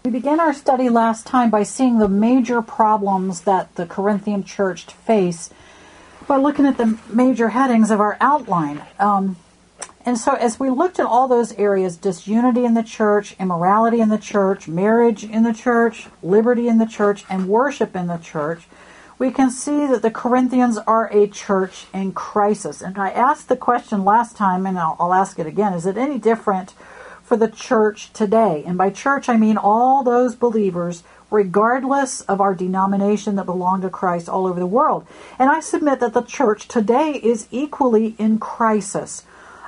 We began our study last time by seeing the major problems that the Corinthian church faced by looking at the major headings of our outline. And so as we looked at all those areas, disunity in the church, immorality in the church, marriage in the church, liberty in the church, and worship in the church, we can see that the Corinthians are a church in crisis. And I asked the question last time, and I'll ask it again, is it any different for the church today? And by church, I mean all those believers, regardless of our denomination, that belong to Christ all over the world. And I submit that the church today is equally in crisis.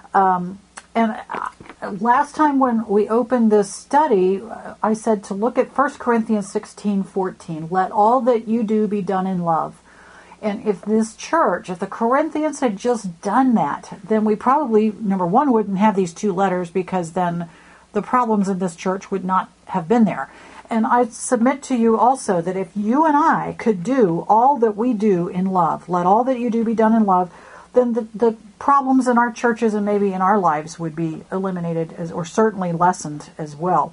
Last time when we opened this study, I said to look at 1 Corinthians 16:14. Let all that you do be done in love. And if the Corinthians had just done that, then we probably, number one, wouldn't have these two letters, because then the problems in this church would not have been there. And I submit to you also that if you and I could do all that we do in love, let all that you do be done in love, then the problems in our churches and maybe in our lives would be eliminated or certainly lessened as well.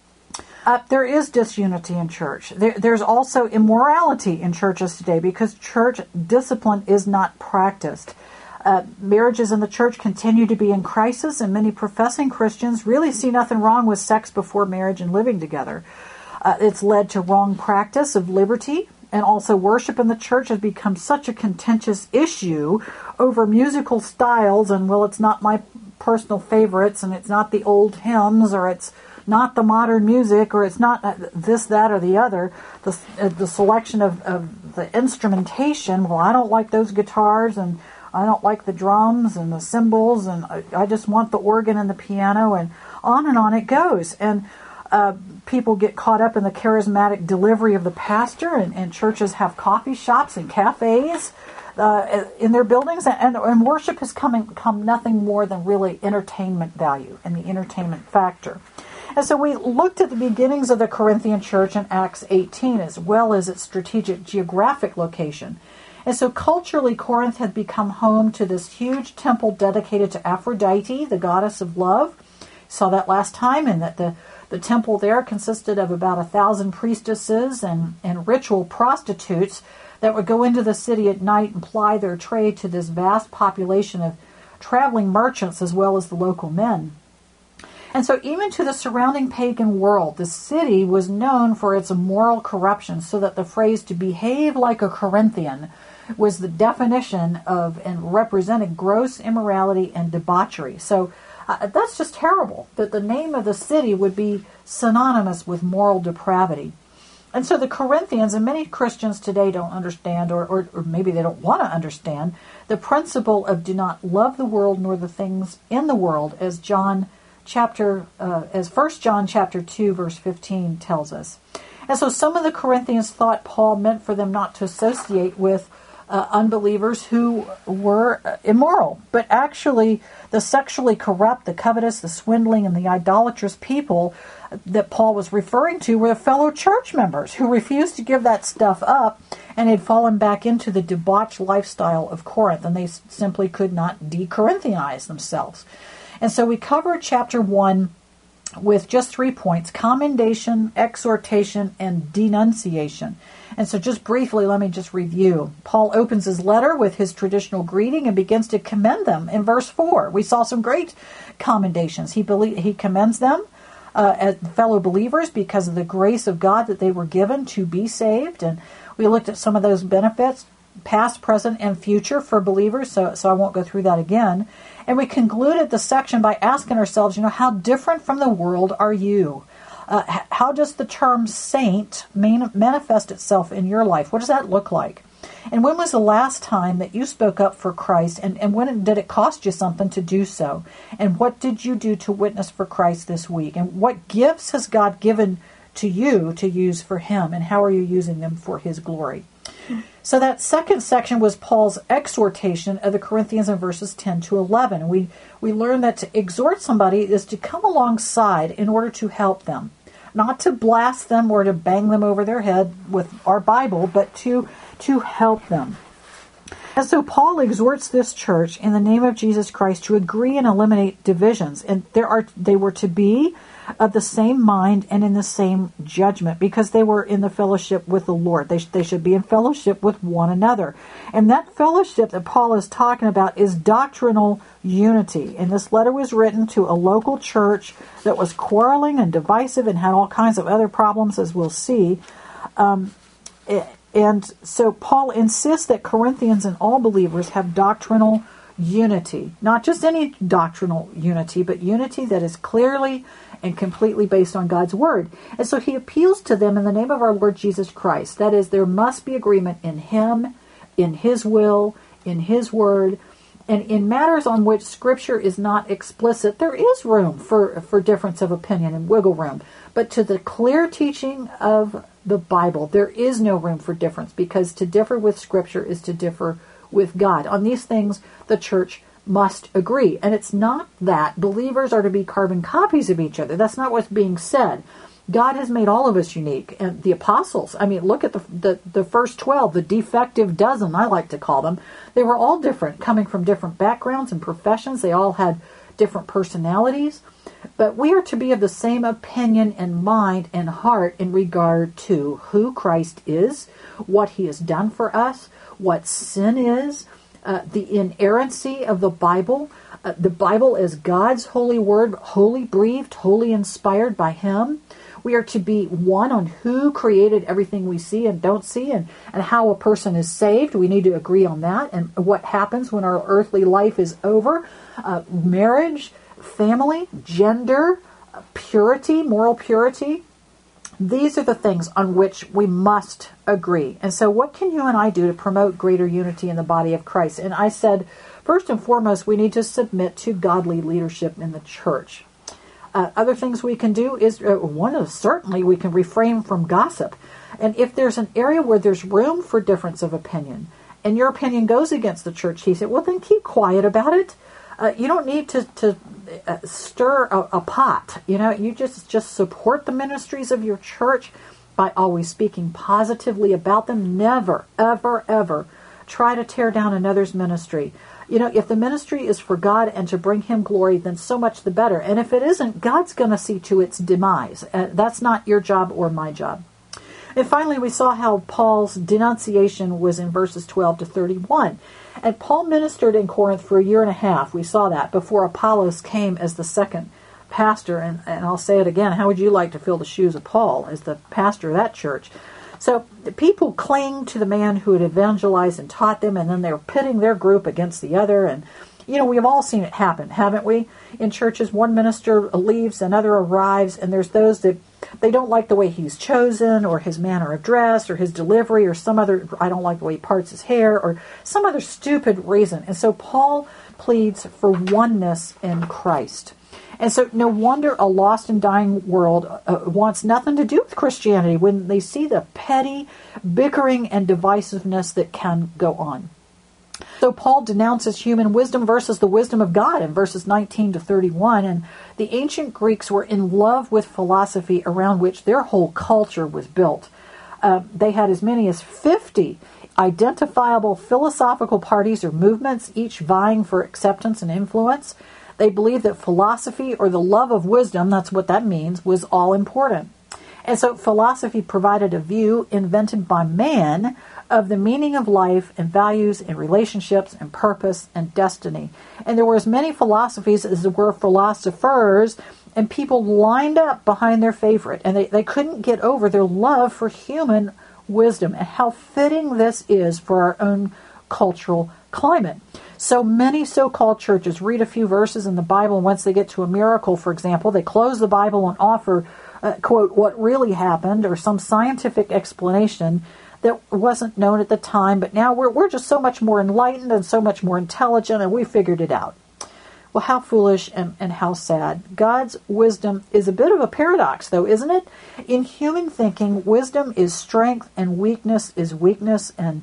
There is disunity in church. There's also immorality in churches today because church discipline is not practiced. Marriages in the church continue to be in crisis, and many professing Christians really see nothing wrong with sex before marriage and living together. It's led to wrong practice of liberty, and also worship in the church has become such a contentious issue over musical styles, and it's not my personal favorites, and it's not the old hymns, or it's not the modern music, or it's not this, that, or the other. The selection of the instrumentation, I don't like those guitars, and I don't like the drums and the cymbals, and I just want the organ and the piano, and on it goes. And people get caught up in the charismatic delivery of the pastor, and churches have coffee shops and cafes in their buildings, and worship has become nothing more than really entertainment value and the entertainment factor. And so we looked at the beginnings of the Corinthian church in Acts 18, as well as its strategic geographic location. And so culturally, Corinth had become home to this huge temple dedicated to Aphrodite, the goddess of love. Saw that last time, and that the temple there consisted of about 1,000 priestesses and ritual prostitutes that would go into the city at night and ply their trade to this vast population of traveling merchants as well as the local men. And so even to the surrounding pagan world, the city was known for its moral corruption, so that the phrase "to behave like a Corinthian" was the definition of and represented gross immorality and debauchery. So that's just terrible, that the name of the city would be synonymous with moral depravity. And so the Corinthians, and many Christians today, don't understand, or maybe they don't want to understand, the principle of do not love the world nor the things in the world, as 1 John chapter 2, verse 15 tells us. And so some of the Corinthians thought Paul meant for them not to associate with unbelievers who were immoral. But actually, the sexually corrupt, the covetous, the swindling, and the idolatrous people that Paul was referring to were fellow church members who refused to give that stuff up and had fallen back into the debauched lifestyle of Corinth, and they simply could not de-Corinthianize themselves. And so we covered chapter 1 with just 3 points: commendation, exhortation, and denunciation. And so just briefly, let me just review. Paul opens his letter with his traditional greeting and begins to commend them in verse 4. We saw some great commendations. He commends them as fellow believers because of the grace of God that they were given to be saved. And we looked at some of those benefits, past, present, and future for believers, so I won't go through that again. And we concluded the section by asking ourselves, how different from the world are you? How does the term saint manifest itself in your life? What does that look like? And when was the last time that you spoke up for Christ? And when did it cost you something to do so? And what did you do to witness for Christ this week? And what gifts has God given to you to use for Him? And how are you using them for His glory? So that second section was Paul's exhortation of the Corinthians in verses 10 to 11. We learned that to exhort somebody is to come alongside in order to help them. Not to blast them or to bang them over their head with our Bible, but to help them. And so Paul exhorts this church in the name of Jesus Christ to agree and eliminate divisions. And they were to be of the same mind and in the same judgment, because they were in the fellowship with the Lord. They should be in fellowship with one another. And that fellowship that Paul is talking about is doctrinal unity. And this letter was written to a local church that was quarreling and divisive and had all kinds of other problems, as we'll see. And so Paul insists that Corinthians and all believers have doctrinal unity. Not just any doctrinal unity, but unity that is clearly and completely based on God's Word. And so he appeals to them in the name of our Lord Jesus Christ. That is, there must be agreement in Him, in His will, in His Word, and in matters on which Scripture is not explicit, there is room for difference of opinion and wiggle room. But to the clear teaching of the Bible, there is no room for difference, because to differ with Scripture is to differ with God. On these things, the church must agree. And it's not that believers are to be carbon copies of each other. That's not what's being said. God has made all of us unique. And the apostles, I mean, look at the first 12, the defective dozen, I like to call them. They were all different, coming from different backgrounds and professions. They all had different personalities. But we are to be of the same opinion and mind and heart in regard to who Christ is, what He has done for us, what sin is, the inerrancy of the Bible as God's holy word, wholly breathed, wholly inspired by Him. We are to be one on who created everything we see and don't see, and how a person is saved. We need to agree on that, and what happens when our earthly life is over. Marriage, family, gender, purity, moral purity. These are the things on which we must agree. And so what can you and I do to promote greater unity in the body of Christ? And I said, first and foremost, we need to submit to godly leadership in the church. Other things we can do is, certainly we can refrain from gossip. And if there's an area where there's room for difference of opinion, and your opinion goes against the church, he said, well, then keep quiet about it. You don't need to stir a pot. You just support the ministries of your church by always speaking positively about them. Never, ever, ever try to tear down another's ministry. If the ministry is for God and to bring Him glory, then so much the better. And if it isn't, God's going to see to its demise. That's not your job or my job. And finally, we saw how Paul's denunciation was in verses 12 to 31. And Paul ministered in Corinth for 1.5 years. We saw that before Apollos came as the second pastor. And I'll say it again. How would you like to fill the shoes of Paul as the pastor of that church? So the people cling to the man who had evangelized and taught them, and then they're pitting their group against the other. And, we've all seen it happen, haven't we? In churches, one minister leaves, another arrives, and there's those that they don't like the way he's chosen, or his manner of dress, or his delivery, or some other, I don't like the way he parts his hair, or some other stupid reason. And so Paul pleads for oneness in Christ. And so no wonder a lost and dying world wants nothing to do with Christianity when they see the petty bickering and divisiveness that can go on. So Paul denounces human wisdom versus the wisdom of God in verses 19 to 31. And the ancient Greeks were in love with philosophy around which their whole culture was built. They had as many as 50 identifiable philosophical parties or movements, each vying for acceptance and influence. They believed that philosophy, or the love of wisdom, that's what that means, was all important. And so philosophy provided a view invented by man of the meaning of life and values and relationships and purpose and destiny. And there were as many philosophies as there were philosophers, and people lined up behind their favorite. And they couldn't get over their love for human wisdom, and how fitting this is for our own cultural climate. So many so-called churches read a few verses in the Bible, and once they get to a miracle, for example, they close the Bible and offer, quote, what really happened, or some scientific explanation that wasn't known at the time, but now we're just so much more enlightened and so much more intelligent, and we figured it out. Well, how foolish and how sad. God's wisdom is a bit of a paradox, though, isn't it? In human thinking, wisdom is strength and weakness is weakness, and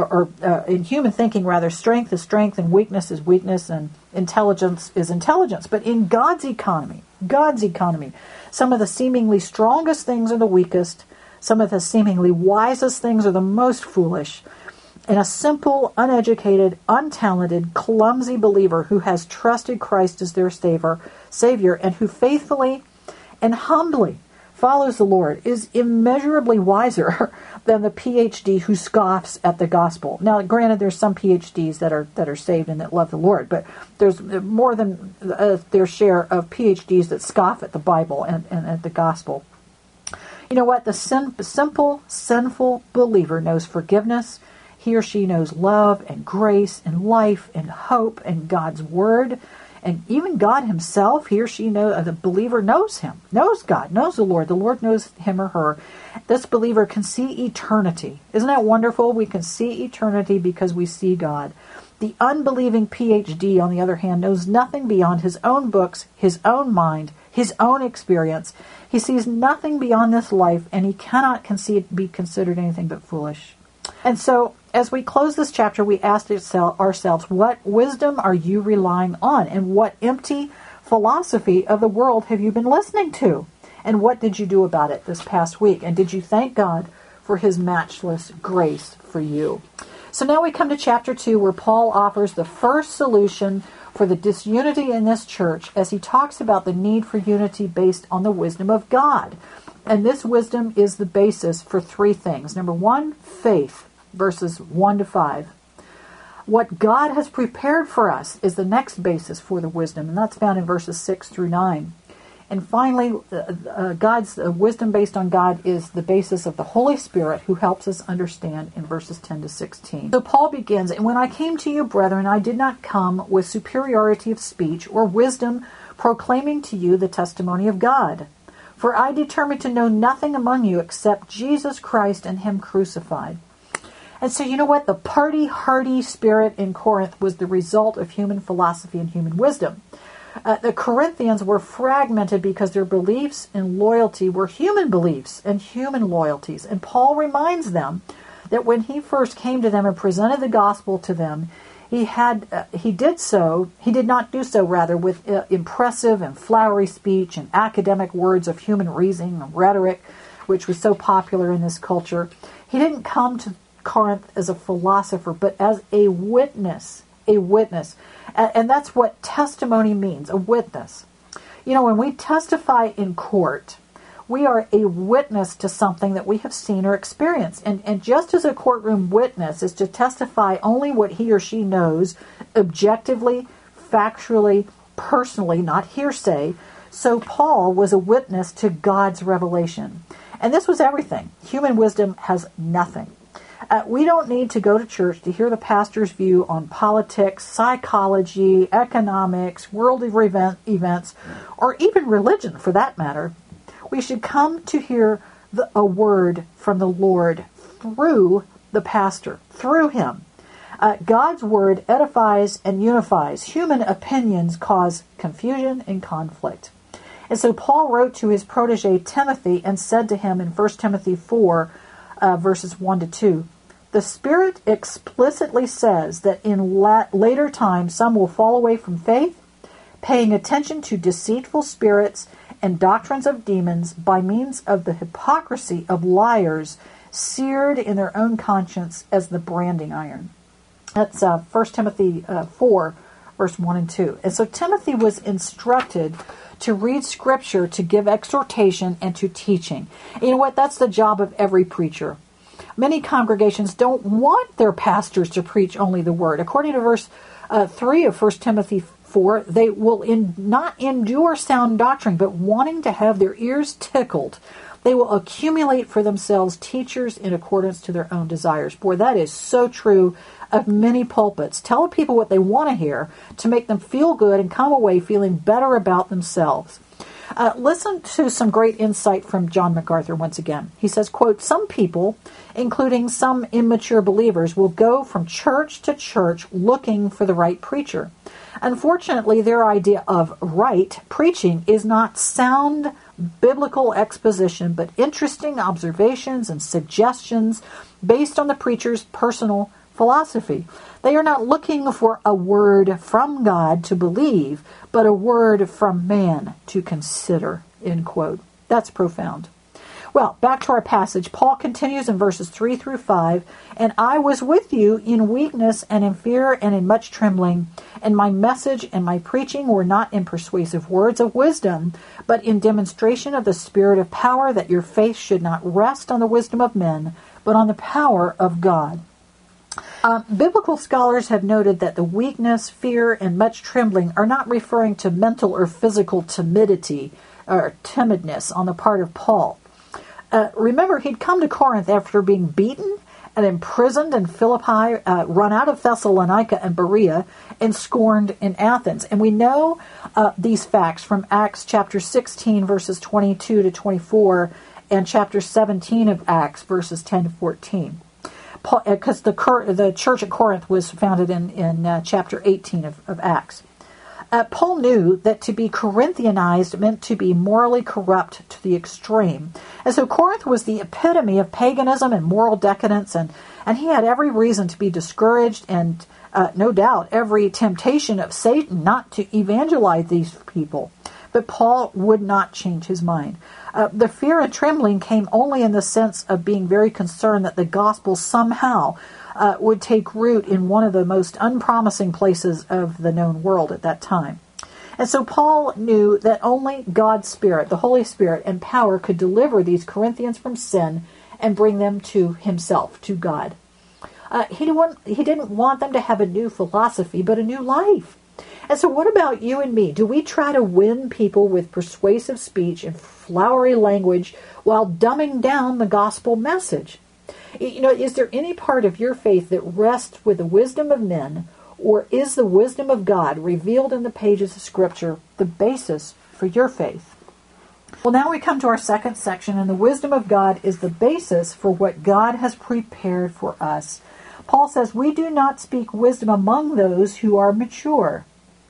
in human thinking, rather, strength is strength and weakness is weakness and intelligence is intelligence. But in God's economy, some of the seemingly strongest things are the weakest, some of the seemingly wisest things are the most foolish. And a simple, uneducated, untalented, clumsy believer who has trusted Christ as their Savior, and who faithfully and humbly follows the Lord is immeasurably wiser than the PhD who scoffs at the gospel. Now, granted, there's some PhDs that are saved and that love the Lord, but there's more than their share of PhDs that scoff at the Bible and at the gospel. You know what? The simple, sinful believer knows forgiveness. He or she knows love and grace and life and hope and God's word. And even God himself, he or she the believer knows him, knows God, knows the Lord. The Lord knows him or her. This believer can see eternity. Isn't that wonderful? We can see eternity because we see God. The unbelieving PhD, on the other hand, knows nothing beyond his own books, his own mind, his own experience. He sees nothing beyond this life, and he cannot be considered anything but foolish. And so, as we close this chapter, we ask ourselves, what wisdom are you relying on? And what empty philosophy of the world have you been listening to? And what did you do about it this past week? And did you thank God for his matchless grace for you? So now we come to chapter 2, where Paul offers the first solution for the disunity in this church as he talks about the need for unity based on the wisdom of God. And this wisdom is the basis for three things. Number one, faith, verses 1 to 5. What God has prepared for us is the next basis for the wisdom, and that's found in verses 6 through 9. And finally, God's wisdom based on God is the basis of the Holy Spirit, who helps us understand in verses 10 to 16. So Paul begins, "And when I came to you, brethren, I did not come with superiority of speech or wisdom, proclaiming to you the testimony of God. For I determined to know nothing among you except Jesus Christ and him crucified." And so you know what? The party-hardy spirit in Corinth was the result of human philosophy and human wisdom. The Corinthians were fragmented because their beliefs and loyalty were human beliefs and human loyalties. And Paul reminds them that when he first came to them and presented the gospel to them, he did not do so with impressive and flowery speech and academic words of human reasoning and rhetoric, which was so popular in this culture. He didn't come to Corinth as a philosopher, but as a witness. And that's what testimony means, a witness. You know, when we testify in court, we are a witness to something that we have seen or experienced. And just as a courtroom witness is to testify only what he or she knows, objectively, factually, personally, not hearsay, so Paul was a witness to God's revelation. And this was everything. Human wisdom has nothing. We don't need to go to church to hear the pastor's view on politics, psychology, economics, world events, or even religion for that matter. We should come to hear a word from the Lord through the pastor, through him. God's word edifies and unifies. Human opinions cause confusion and conflict. And so Paul wrote to his protege Timothy and said to him in 1 Timothy 4, verses 1 to 2, "The Spirit explicitly says that in later times some will fall away from faith, paying attention to deceitful spirits and doctrines of demons by means of the hypocrisy of liars, seared in their own conscience as the branding iron." That's 1 Timothy 4, verse 1 and 2. And so Timothy was instructed to read Scripture, to give exhortation, and to teaching. And you know what? That's the job of every preacher. Many congregations don't want their pastors to preach only the Word. According to verse 3 of 1 Timothy 4, they will not endure sound doctrine, but wanting to have their ears tickled, they will accumulate for themselves teachers in accordance to their own desires. Boy, that is so true of many pulpits. Tell people what they want to hear to make them feel good and come away feeling better about themselves. Listen to some great insight from John MacArthur once again. He says, quote, "Some people, including some immature believers, will go from church to church looking for the right preacher. Unfortunately, their idea of right preaching is not sound biblical exposition, but interesting observations and suggestions based on the preacher's personal philosophy. They are not looking for a word from God to believe, but a word from man to consider," end quote. That's profound. Well, back to our passage. Paul continues in verses 3 through 5, "And I was with you in weakness and in fear and in much trembling, and my message and my preaching were not in persuasive words of wisdom, but in demonstration of the Spirit of power, that your faith should not rest on the wisdom of men, but on the power of God." Biblical scholars have noted that the weakness, fear, and much trembling are not referring to mental or physical timidity or timidness on the part of Paul. Remember, he'd come to Corinth after being beaten and imprisoned in Philippi, run out of Thessalonica and Berea, and scorned in Athens. And we know these facts from Acts chapter 16, verses 22 to 24, and chapter 17 of Acts, verses 10 to 14. Because the church at Corinth was founded in chapter 18 of Acts. Paul knew that to be Corinthianized meant to be morally corrupt to the extreme. And so Corinth was the epitome of paganism and moral decadence, and he had every reason to be discouraged and, no doubt, every temptation of Satan not to evangelize these people. But Paul would not change his mind. The fear and trembling came only in the sense of being very concerned that the gospel somehow would take root in one of the most unpromising places of the known world at that time. And so Paul knew that only God's Spirit, the Holy Spirit, and power could deliver these Corinthians from sin and bring them to himself, to God. He didn't want them to have a new philosophy, but a new life. And so what about you and me? Do we try to win people with persuasive speech and flowery language while dumbing down the gospel message? Is there any part of your faith that rests with the wisdom of men, or is the wisdom of God revealed in the pages of Scripture the basis for your faith? Well, now we come to our second section, and the wisdom of God is the basis for what God has prepared for us. Paul says, "We do not speak wisdom among those who are mature."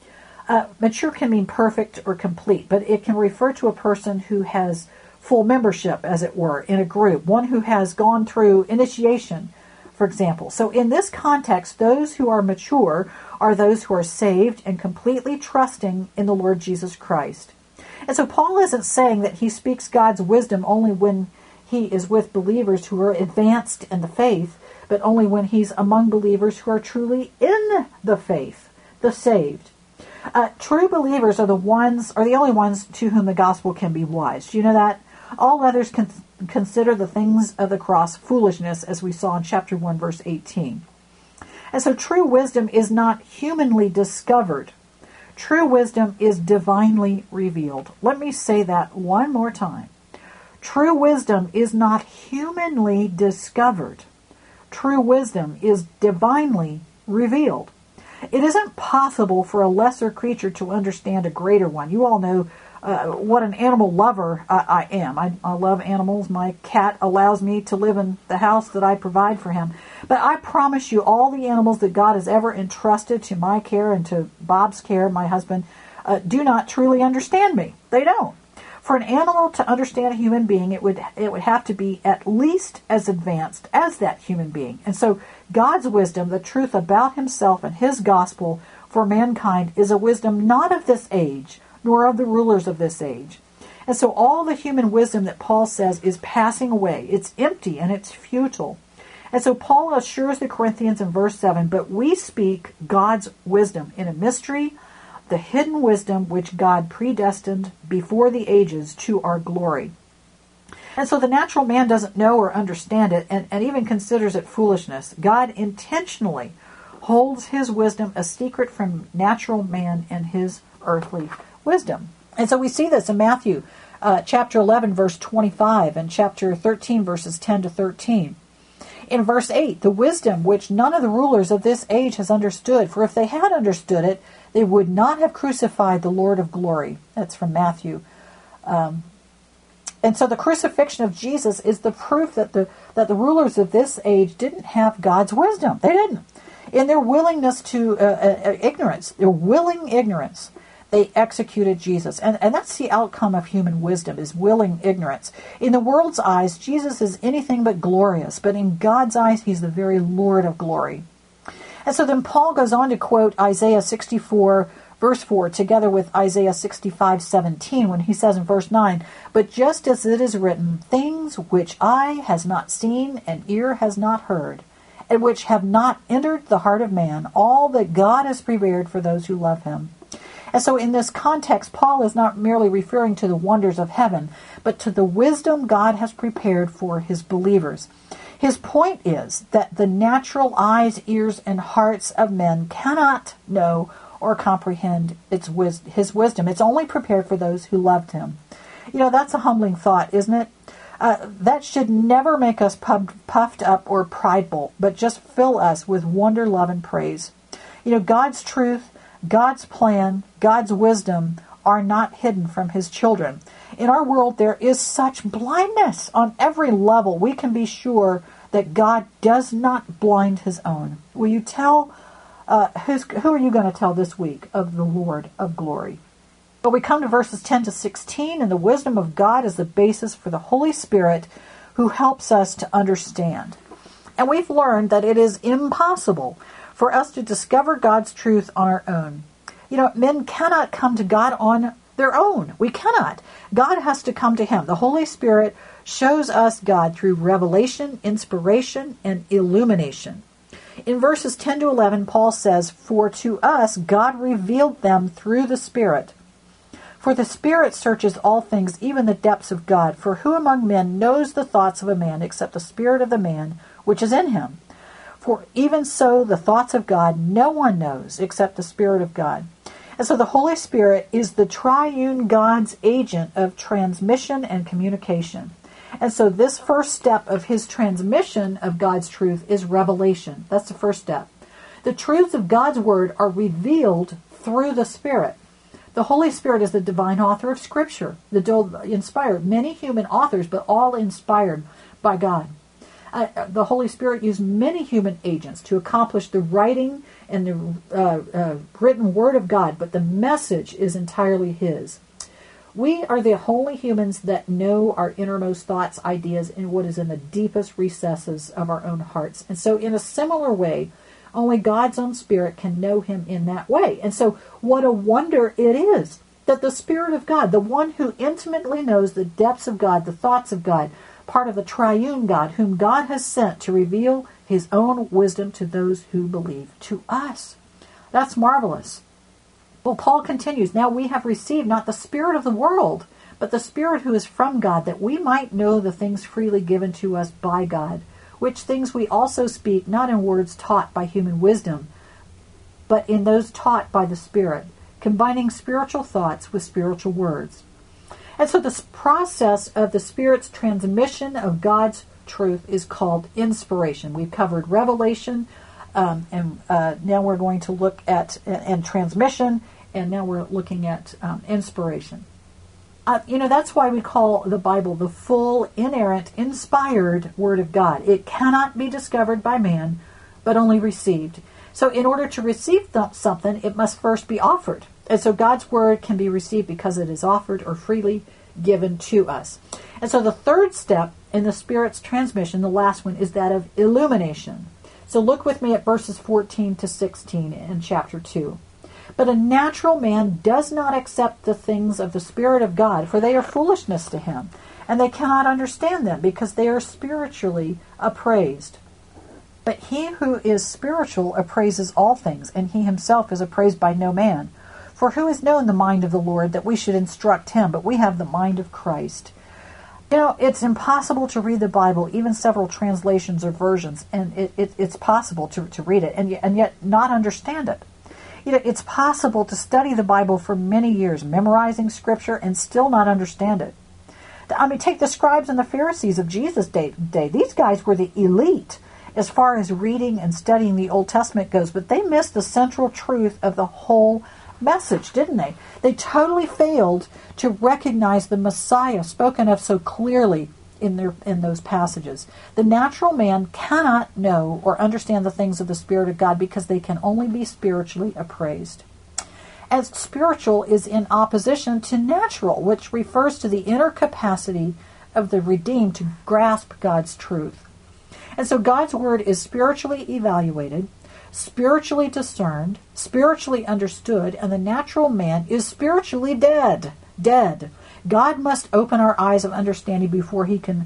Mature can mean perfect or complete, but it can refer to a person who has full membership, as it were, in a group, one who has gone through initiation, for example. So in this context, those who are mature are those who are saved and completely trusting in the Lord Jesus Christ. And so Paul isn't saying that he speaks God's wisdom only when he is with believers who are advanced in the faith, but only when he's among believers who are truly in the faith, the saved. True believers are the only ones to whom the gospel can be wise. Do you know that? All others can consider the things of the cross foolishness, as we saw in chapter 1, verse 18. And so true wisdom is not humanly discovered. True wisdom is divinely revealed. Let me say that one more time. True wisdom is not humanly discovered. True wisdom is divinely revealed. It isn't possible for a lesser creature to understand a greater one. You all know what an animal lover I am. I love animals. My cat allows me to live in the house that I provide for him. But I promise you, all the animals that God has ever entrusted to my care and to Bob's care, my husband, do not truly understand me. They don't. For an animal to understand a human being, it would have to be at least as advanced as that human being. And so God's wisdom, the truth about himself and his gospel for mankind, is a wisdom not of this age, nor of the rulers of this age. And so all the human wisdom that Paul says is passing away. It's empty and it's futile. And so Paul assures the Corinthians in verse 7, "But we speak God's wisdom in a mystery, the hidden wisdom which God predestined before the ages to our glory." And so the natural man doesn't know or understand it, and even considers it foolishness. God intentionally holds his wisdom a secret from natural man and his earthly wisdom. And so we see this in Matthew chapter 11, verse 25, and chapter 13, verses 10 to 13. In verse 8, "The wisdom which none of the rulers of this age has understood, for if they had understood it, they would not have crucified the Lord of glory." That's from Matthew. And so the crucifixion of Jesus is the proof that the rulers of this age didn't have God's wisdom. They didn't. In their willingness to ignorance, their willing ignorance, they executed Jesus. And that's the outcome of human wisdom, is willing ignorance. In the world's eyes, Jesus is anything but glorious, but in God's eyes, he's the very Lord of glory. And so then Paul goes on to quote Isaiah 64, verse 4, together with Isaiah 65:17, when he says in verse 9, "But just as it is written, things which eye has not seen and ear has not heard, and which have not entered the heart of man, all that God has prepared for those who love him." And so in this context, Paul is not merely referring to the wonders of heaven, but to the wisdom God has prepared for his believers. His point is that the natural eyes, ears, and hearts of men cannot know or comprehend his wisdom. It's only prepared for those who loved him. That's a humbling thought, isn't it? That should never make us puffed up or prideful, but just fill us with wonder, love, and praise. God's truth, God's plan, God's wisdom are not hidden from his children. In our world, there is such blindness on every level. We can be sure that God does not blind his own. Will you tell, who are you going to tell this week of the Lord of glory? But we come to verses 10 to 16, and the wisdom of God is the basis for the Holy Spirit who helps us to understand. And we've learned that it is impossible for us to discover God's truth on our own. Men cannot come to God on their own. We cannot. God has to come to him. The Holy Spirit shows us God through revelation, inspiration, and illumination. In verses 10 to 11, Paul says, "For to us God revealed them through the Spirit. For the Spirit searches all things, even the depths of God. For who among men knows the thoughts of a man except the spirit of the man which is in him? For even so the thoughts of God no one knows except the Spirit of God." And so the Holy Spirit is the triune God's agent of transmission and communication. And so this first step of his transmission of God's truth is revelation. That's the first step. The truths of God's word are revealed through the Spirit. The Holy Spirit is the divine author of Scripture, the inspired. Many human authors, but all inspired by God. The Holy Spirit used many human agents to accomplish the writing and the written word of God, but the message is entirely his. We are the only humans that know our innermost thoughts, ideas, and what is in the deepest recesses of our own hearts. And so in a similar way, only God's own Spirit can know him in that way. And so what a wonder it is that the Spirit of God, the one who intimately knows the depths of God, the thoughts of God, part of the triune God, whom God has sent to reveal his own wisdom to those who believe, to us. That's marvelous. Well, Paul continues, "Now we have received not the spirit of the world, but the Spirit who is from God, that we might know the things freely given to us by God, which things we also speak, not in words taught by human wisdom, but in those taught by the Spirit, combining spiritual thoughts with spiritual words." And so this process of the Spirit's transmission of God's truth is called inspiration. We've covered revelation, and now we're going to look at and transmission, and now we're looking at inspiration. That's why we call the Bible the full, inerrant, inspired Word of God. It cannot be discovered by man, but only received. So in order to receive something, it must first be offered. And so God's Word can be received because it is offered or freely given to us. And so the third step in the Spirit's transmission, the last one, is that of illumination. So look with me at verses 14 to 16 in chapter 2. "But a natural man does not accept the things of the Spirit of God, for they are foolishness to him, and they cannot understand them, because they are spiritually appraised. But he who is spiritual appraises all things, and he himself is appraised by no man. For who has known the mind of the Lord, that we should instruct him? But we have the mind of Christ." It's impossible to read the Bible, even several translations or versions, and it's possible to read it and yet not understand it. It's possible to study the Bible for many years, memorizing Scripture, and still not understand it. Take the scribes and the Pharisees of Jesus' day. These guys were the elite as far as reading and studying the Old Testament goes, but they missed the central truth of the whole message, didn't they? They totally failed to recognize the Messiah spoken of so clearly in those passages. The natural man cannot know or understand the things of the Spirit of God because they can only be spiritually appraised. As spiritual is in opposition to natural, which refers to the inner capacity of the redeemed to grasp God's truth. And so God's Word is spiritually evaluated. spiritually discerned, spiritually understood, and the natural man is spiritually dead. Dead. God must open our eyes of understanding before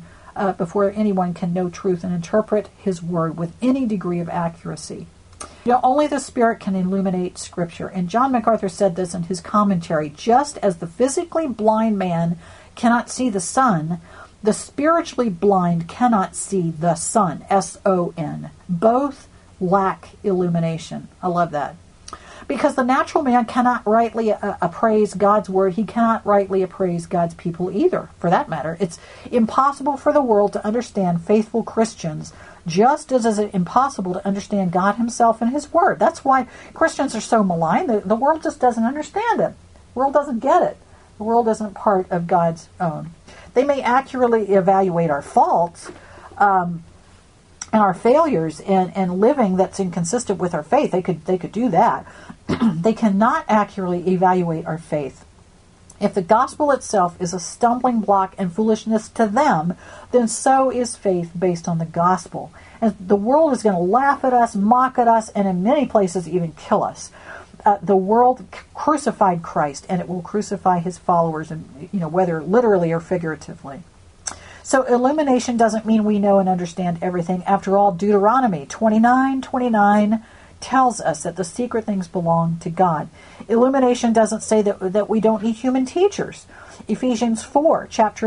anyone can know truth and interpret his word with any degree of accuracy. Only the Spirit can illuminate Scripture. And John MacArthur said this in his commentary: just as the physically blind man cannot see the sun, the spiritually blind cannot see the Son, S-O-N. Both lack illumination. I love that. Because the natural man cannot rightly appraise God's word, he cannot rightly appraise God's people either, for that matter. It's impossible for the world to understand faithful Christians, just as it's impossible to understand God himself and his word. That's why Christians are so maligned. The world just doesn't understand it. The world doesn't get it. The world isn't part of God's own. They may accurately evaluate our faults and our failures and living that's inconsistent with our faith. They could do that. They cannot accurately evaluate our faith. If the gospel itself is a stumbling block and foolishness to them, then so is faith based on the gospel. And the world is going to laugh at us, mock at us, and in many places even kill us. The world crucified Christ, and it will crucify his followers, and whether literally or figuratively. So illumination doesn't mean we know and understand everything. After all, Deuteronomy 29:29 tells us that the secret things belong to God. Illumination doesn't say that we don't need human teachers. Ephesians 4, chapter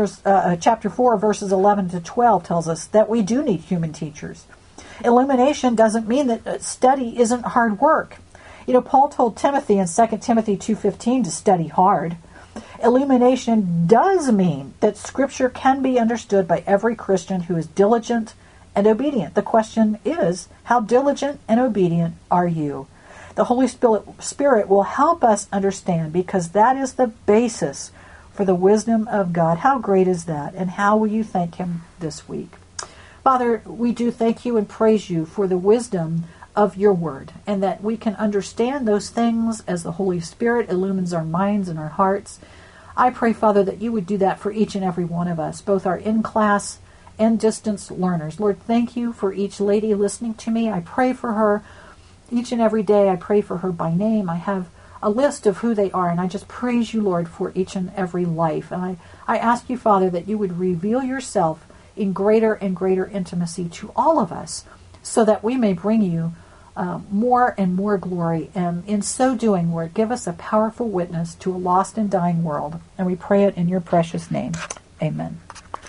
4, verses 11 to 12 tells us that we do need human teachers. Illumination doesn't mean that study isn't hard work. Paul told Timothy in 2 Timothy 2:15 to study hard. Illumination does mean that Scripture can be understood by every Christian who is diligent and obedient. The question is, how diligent and obedient are you? The Holy Spirit will help us understand, because that is the basis for the wisdom of God. How great is that? And how will you thank him this week? Father, we do thank you and praise you for the wisdom of your word, and that we can understand those things as the Holy Spirit illumines our minds and our hearts. I pray, Father, that you would do that for each and every one of us, both our in-class and distance learners. Lord, thank you for each lady listening to me. I pray for her each and every day. I pray for her by name. I have a list of who they are, and I just praise you, Lord, for each and every life. And I ask you, Father, that you would reveal yourself in greater and greater intimacy to all of us, so that we may bring you more and more glory. And in so doing, Lord, give us a powerful witness to a lost and dying world. And we pray it in your precious name. Amen.